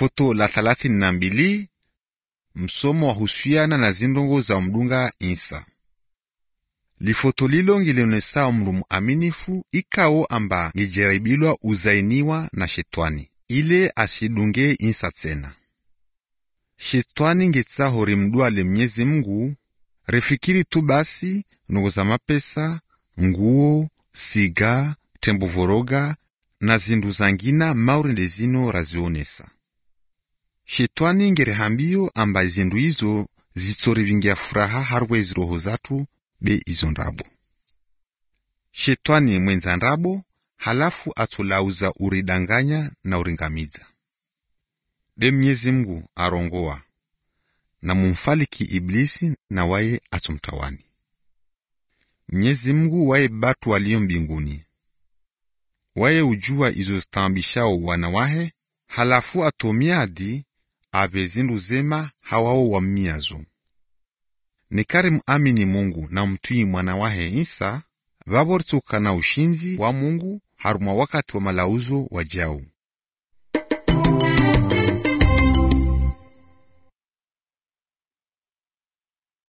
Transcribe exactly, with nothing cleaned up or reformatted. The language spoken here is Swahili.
Lifoto la thalathini na mbili, msomo wa husiana na zindongo za mdunga Isa. Lifoto lilo ngilionesa mndu muaminifu ikao amba ngijaribilwa uzainiwa na shetwani, ile asidunge Isa tena. Shetwani ngetsa hori mduale Mwenyezi Mungu, refikiri tu basi nungo za mapesa, nguo, siga, tembo voroga, na zindu zangina maurinde zino razionesa. Shetwani ngerehambio amba zindu hizo zitsori vingia furaha harwezi roho zatu be izo ndabo. Shetwani mwenza ndabo, halafu atulauza uridanganya na uringamiza. Be Mwenyezi Mungu arongoa, na mumfaliki Iblisi na waye atumtawani. Mwenyezi Mungu waye batu walio mbinguni. Waye ujua izo zitambishao wanawahe, halafu atomiadi ave zindu zema hawao wa miazo. Nikari muamini Mungu na mtui mwanawahe Isa, vabortuka na ushinzi wa Mungu haruma wakati wa malauzo wajao.